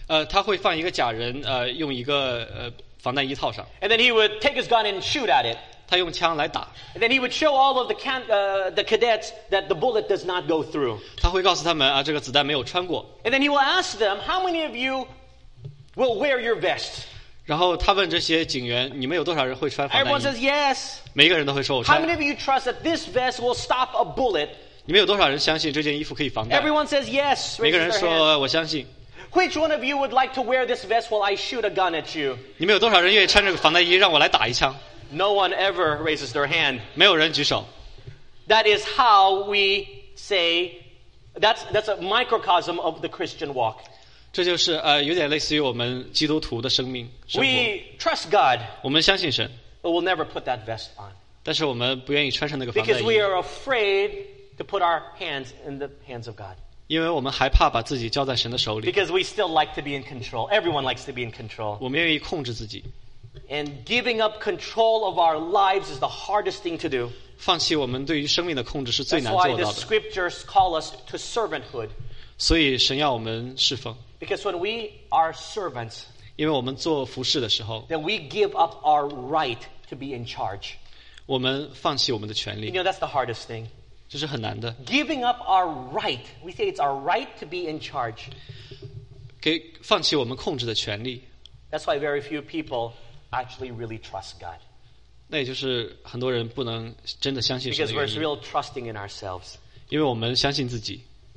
他会放一个假人，用一个防弹衣套上， And then he would take his gun and shoot at it. 他用枪来打。 And then he would show all of the cadets that the bullet does not go through. 他会告诉他们这个子弹没有穿过。 And then he will ask them, how many of you will wear your vest? 然后他问这些警员，你们有多少人会穿防 Everyone 弹 says 衣？ yes. 每一个人都会说我 How 穿 many。of you trust that this vest will stop a bullet? 你们有多少人相信这件衣服可以防弹？ Everyone says yes. 每个 Raises 人 their hand. 说我相信。 Which one of you would like to wear this vest while I shoot a gun at you? 你们有多少人愿意穿这个防弹衣让我来打一枪？ No one ever raises their hand. 没有人举手。 That is how we say, that's a microcosm of the Christian walk. 这就是有点类似于我们基督徒的生命生活。 We trust God, 我们相信神， but we'll never put that vest on. 但是我们不愿意穿上那个防 Because 弹 we 衣， are afraid to put our hands in the hands of God. 因为我们害怕把自己交在神的手里。 Because we still like to be in control. Everyone likes to be in control. 我们愿意控制自己， And giving up control of our lives is the hardest thing to do. 放弃我们对于生命的控制是最 That's 难 why 做 the 到的。 scriptures call us to servanthood. 所以神要我们侍奉， Because when we are servants, 因为我们做服侍的时候， then we give up our right to be in charge. 我们放弃我们的权 You 利， know, that's the hardest thing. 这是很难的。 Giving up our right. We say it's our right to be in charge. 放弃我们控制的权利， That's why very few people actually really trust God. 那也就是很多人不能真的相信神 Because 的 we're 原因， real trusting in ourselves. 因为我们相信自己。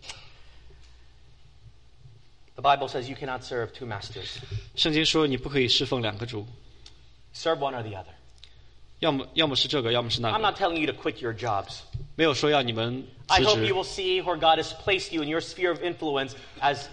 The Bible says you cannot serve two masters. 圣经说你不可以侍奉两个主， Serve one or the other. 要么是这个，要么是那 I'm 个， not telling you to quit your jobs. 没有说要你们 I 辞 hope you 职。 will see where God has placed you in your sphere of influence as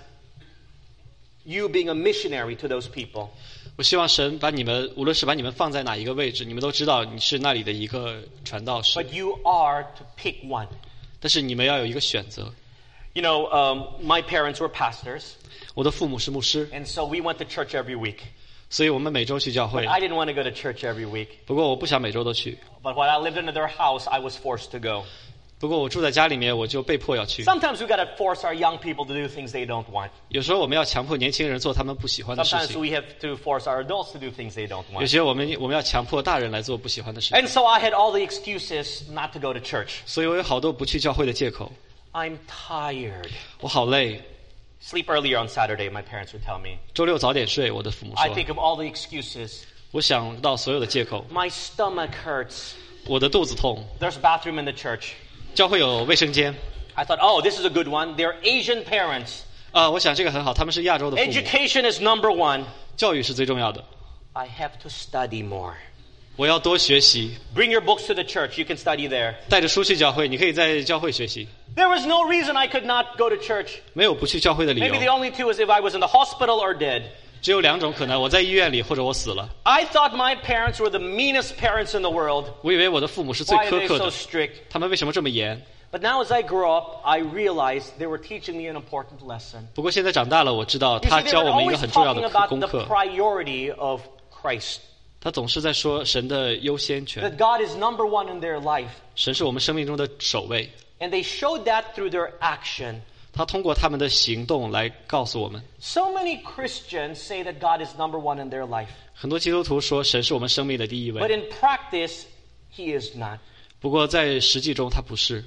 you being a missionary to those people. 我希望神把你们，无论是把你们放在哪一个位置，你们都知道你是那里的一个传道士。 But you are to pick one. 但是你们要有一个选择。 You know, my parents were pastors, 我的父母是牧师， and so we went to church every week. 所以我们每周去教会 But。I didn't want to go to church every week. 不过我不想每周都去。 But when I lived in their house, I was forced to go. 不过我住在家里面，我就被迫要去。 Sometimes we got to force our young people to do things they don't want. 有时候我们要强迫年轻人做他们不喜欢的事 Sometimes 情， we have to force our adults to do things they don't 有 want. 些我们要强迫大人来做不喜欢的事情。 And so I had all the excuses not to go to church. 所以我有好多不去教会的借口。 I'm tired. 我好累， Sleep earlier on Saturday, my parents would tell me. 周六早点睡。我的父母 I 说， think of all the excuses. 我想到所有的借口。 My stomach hurts. 我的肚子痛， There's a bathroom in the church. 教会有卫生间。 I thought, oh, this is a good one. They're Asian parents. 我想这个很好，他们是亚洲的父母， Education is number one. 教育是最重要的。 I have to study more. 我要多学习， Bring your books to the church. You can study there. 带着书去教会，你可以在教会学习， There was no reason I could not go to church. 没有不去教会的理 Maybe the 由。 only two is if I was in the hospital or dead. 只有两种可能：我在医院里，或者我死了。 I thought my parents were the meanest parents in the world. 我以为我的父母是最 Why are 苛 they 刻 so 的， strict? 他们为什么这么严？ But now as I grow up, I realized they were teaching me an important lesson. 不过现在长大了，我知道 You 他 see, they 教 were 我们一个 always 很重要 talking 的 about 功 the 课。 priority of Christ. 他总是在说神的优先权， That God is number one in their life. 神是我们生命中的首位。 And they showed that through their action. 他通过他们的行动来告诉我们。 So many Christians say that God is number one in their life. 很多基督徒说神是我们生命的第一 But 位， in practice, He is not. 不过在实际中他不是。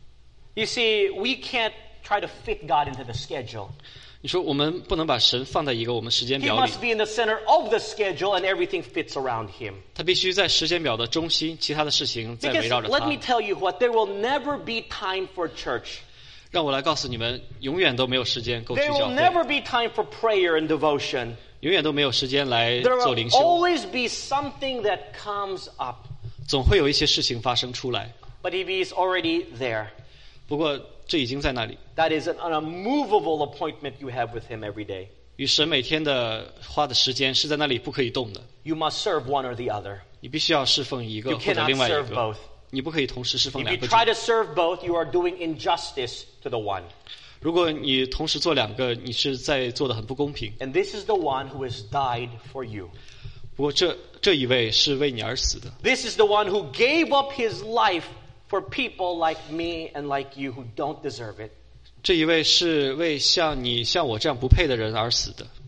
You see, we can't try to fit God into the schedule. 你说我们不能把神放在一个我们时间 He 表里， must be in the center of the schedule and everything fits around Him. 他必须在时间表的中心，其他的事情在 Because 围绕着 let me 他。 tell you what, there will never be time for church. 让我来告诉你们，永远都没有时间够去 There 教 will 会， never be time for prayer and devotion. 永远都没有时间来 There 做 will 灵修， always be something that comes up. 总会有一些事情发生出来。 But if He is already there, 不过这已经在那里， that is an unmovable appointment you have with Him every day. 与神每天的花的时间是在那里不可以动的。 You must serve one or the other. 你必须要侍奉一个 You 或者 cannot 另外一 serve 个 both.， 你不可以同时侍奉 If 两 you 个 try 主。 to serve both, you are doing injustice to the one. 如果你同时做两个，你是在做的很不公平。 And this is the one who has died for you. 不过这一位是为你而死的， This is the one who gave up his life for people like me and like you who don't deserve it. 这一位是为像你像我这样不配的人而死的。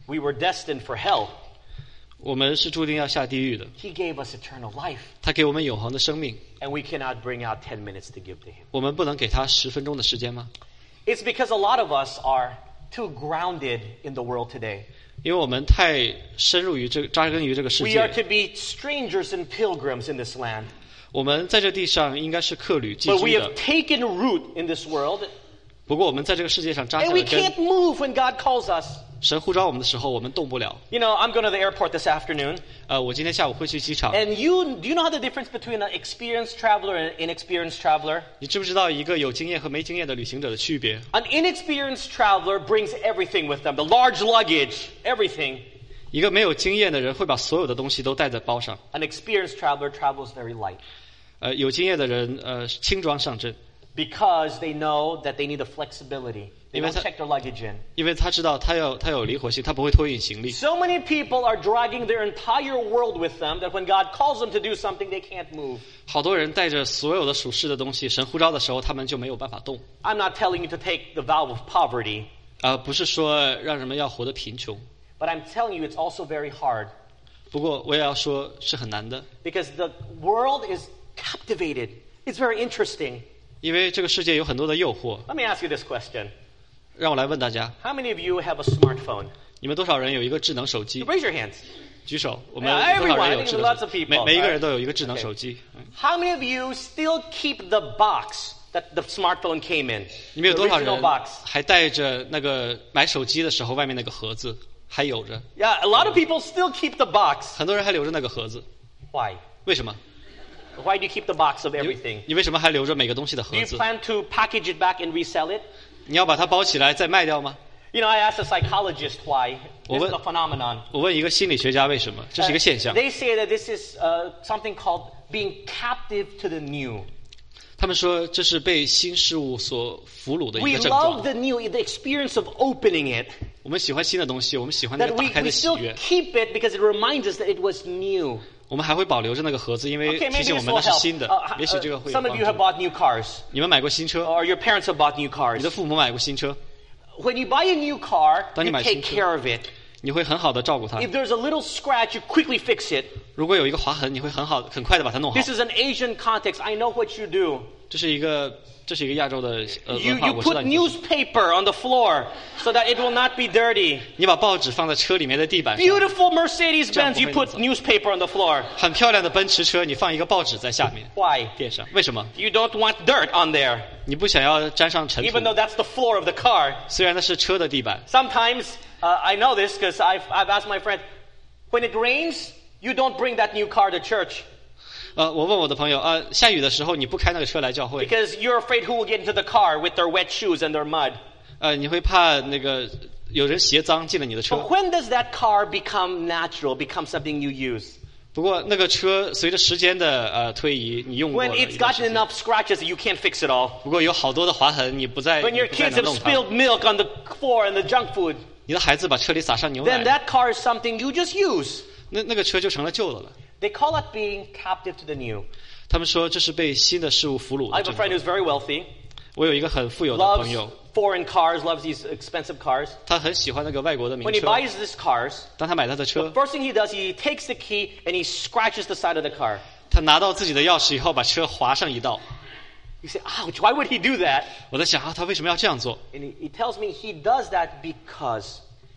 We were destined for hell. 我们是注定要下地狱的。 He gave us eternal life. 他给我们永恒的生命， And we cannot bring out 10 minutes to give to him. 我们不能给他10分钟的时间吗？ It's because a lot of us are too grounded in the world today. 因为我们太深入于扎根于这个世 We are 界， to be strangers and pilgrims in this land. 我们在这地上应该是客旅寄 But we 居 have 的。 taken root in this world. 不过我们在这个世界上扎下 And 了 we can't 根， move when God calls us. 神呼召我们的时候，我们动不了。 You know, I'm going to the airport this afternoon. 我今天下午会去机场， And do you know how the difference between an experienced traveler and an inexperienced traveler? 你知不知道一个有经验和没经验的旅行者的区别？ An inexperienced traveler brings everything with them, the large luggage, everything. 一个没有经验的人会把所有的东西都带在包上， An experienced traveler travels very light 有经验的人轻装上阵， because they know that they need the flexibility. They Even don't that- check their luggage in. 因为他知道他有灵活性，他不会托运行李。 So many people are dragging their entire world with them that when God calls them to do something, they can't move. 好多人带着所有的属世的东西，神呼召的时候，他们就没有办法动。 I'm not telling you to take the vow of poverty, 不是说让人们要活得贫穷， but I'm telling you it's also very hard 不过我也要说是很难的， because the world is captivated. It's very interesting. 因为这个世界有很多的诱惑。 Let me ask you this question. 让我来问大家， How many of you have a smartphone? 你们多少人有一个智能手机？ Raise your hands. 举手。我们 Yeah, 多少 everyone. 人 I 有 think 智 lots 能 of 手机？ people. 每一个人都有一个智能手机。 How many of you still keep the box that the smartphone came in? 你们有 The 多少 original 人 box. 还带着那个买手机的时候外面那个盒子还有着？ Yeah, a lot of people still keep the box. 很多人还留着那个盒子， Why? 为什么？ Why do you keep the box of everything? 你为什么还留着每个东西的 Do 盒 you 子？ plan to package it back and resell it? 你要把它包起来再卖掉吗？ You know, I asked a psychologist why. This is Well, a phenomenon. 我问一个心理学家为什么？这是一个现象。 They say that this is something called being captive to the new. 他们说这是被新事物所俘虏的一 We 个症 love 状。 the new, the experience of opening it. 我们喜欢新的东西，我们喜欢那 That 个打 we 开的喜 still 悦。 keep it because it reminds us that it was new. 我们还会保留着那个盒子，因为 Okay, 提 maybe 醒我 this 们 will 那是 help. 新的。也许这个会有 Some 帮 of you have 助。 bought new cars, 你们买过新车？ or your parents have bought new 你 cars. 的父母买过新车？ When you buy a new car, 当你 you 买 take 新车。 care of it. 你会很好的照顾它。 If there's a little scratch, you quickly fix it. 如果有一个划痕，你会很快的把它弄好 This。is an Asian context. I know what you do. 这是一个亚洲的 You 文化， you 我知道 put 你做什么。 newspaper on the floor so that it will not be dirty. 你把报纸放在车里面的地板上。 Beautiful Mercedes-Benz, 这样不会 you put 弄脏。 newspaper on the floor. 很漂亮的奔驰车，你放一个报纸在下面 Why? 垫上，为什么？ You don't want dirt on there, 你不想要沾上尘 even though 土？ that's the floor of the car. 虽然那是车的地板， Sometimes, I know this because I've asked my friend, when it rains, you don't bring that new car to church 我问我的朋友，下雨的时候你不开那个车来教会， because you're afraid who will get into the car with their wet shoes and their mud. 你会怕那个有人鞋脏进了你的车。 But when does that car become natural, become something you use? 不过那个车随着时间的推移，你用过 When 了 it's 一段时 gotten 间。 enough scratches that you can't fix it all. 不过有好多的划痕，你不再 When your 不再 kids 能 have 弄它。 spilled milk on the floor and the junk food, 你的孩子把车里洒上牛 then 奶， that car is something you just use. 那个车就成了旧的了。 They call it being captive to the new. 他们说这是被新的事物俘虏 I 的 have a 症 friend 状。 who's very wealthy, 我有一个很富有的 loves 朋友， foreign cars, loves these expensive cars. 他很喜欢那个外国的名 When he 车。 buys these cars, 当他买他的 the 车， first thing he does, he takes the key and he scratches the side of the car. 他拿到自己的钥匙以后，把车划上一道。 You say, ouch, why would he do that? 我在想他为什么要这样做？ And he tells me he does that because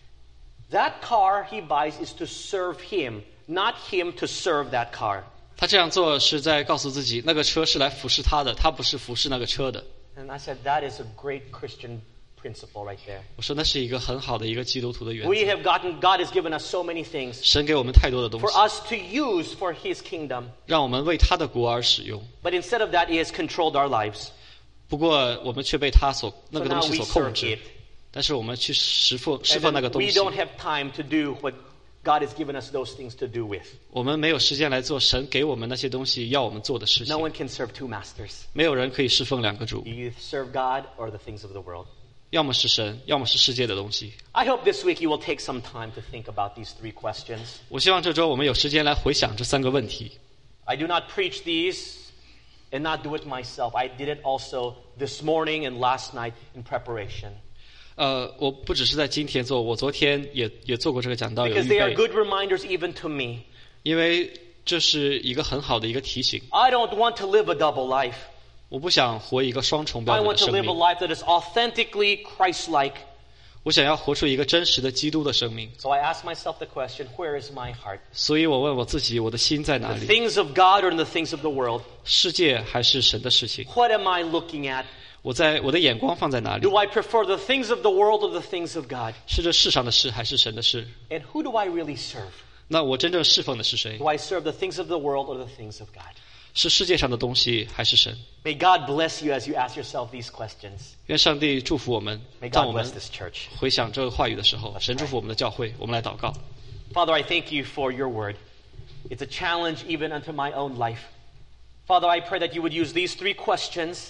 that car he buys is to serve him, not him to serve that car. 他这样做是在告诉自己，那个车是来服侍他的，他不是服侍那个车的。 And I said, that is a great Christian principle right there. 我说那是一个很好的一个基督徒的原 We 则。 have God has given us so many things 神给我们太多的东 for 西， us to use for his kingdom. 让我们为他的国而使用。 But instead of that, he has controlled our lives. 不过我们却被他那 So 个东 now 西 we 所控 serve 制 it.， 但是我们去侍奉 And 那个 then 东 we 西。 don't have time to do what God has given us those things to do with. 我们没有时间来做神给我们那些东西要我们做的事 No 情。 one can serve two masters. 没有人可以侍奉两个主， You either serve God or the things of the world. 要么是神，要么是世界的东西。 I hope this week you will take some time to think about these three questions. 我希望这周我们有时间来回想这3个问题。 I do not preach these and not do it myself. I did it also this morning and last night in preparation. 我不只是在今天做，我昨天也做过这个讲道，有 because 预 they are 备， good reminders even to me. 因为这是一个很好的一个提醒。 I don't want to live a double life. 我不想活一个双重 I 标准 want 的 to 生 live a 命， life that is authentically Christ-like. 我想要活出一个真实的基督的生命。 So I ask myself the question, where is my heart? 所以我问我自己，我的心在哪 The 里？ things of God or in the things of the world? 世界还是神的事情？ What am I looking at? 我的眼光放在哪里 Do？ I prefer the things of the world or the things of God? 是这世上的事还是神的事？ And who do I really serve? 那我真正侍奉的是谁？ Do I serve the things of the world or the things of God? 是世界上的东西还是神？ May God bless you as you ask yourself these questions. 愿上帝祝福我们 May。 当 God 我 bless 们 this church. 回想这个话语的时候，神祝福我们的教会。我们来祷告。 Father, I thank you for your word. It's a challenge even unto my own life. Father, I pray that you would use these 3 questions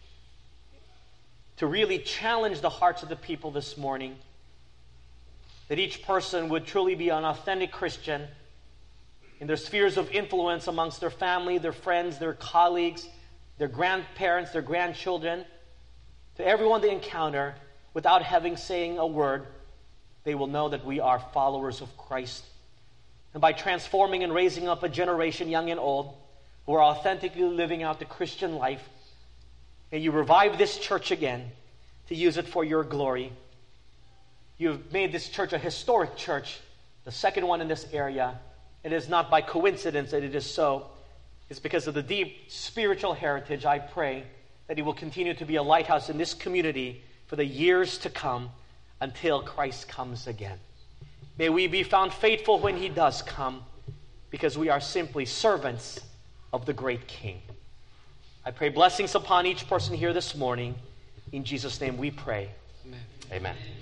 to really challenge the hearts of the people this morning. That each person would truly be an authentic Christian in their spheres of influence amongst their family, their friends, their colleagues, their grandparents, their grandchildren. To everyone they encounter, without having saying a word, they will know that we are followers of Christ. And by transforming and raising up a generation, young and old, who are authentically living out the Christian life, may you revive this church again to use it for your glory. You have made this church a historic church, the second one in this area. It is not by coincidence that it is so. It's because of the deep spiritual heritage. I pray that it will continue to be a lighthouse in this community for the years to come until Christ comes again. May we be found faithful when he does come, because we are simply servants of the great King. I pray blessings upon each person here this morning. In Jesus' name we pray. Amen.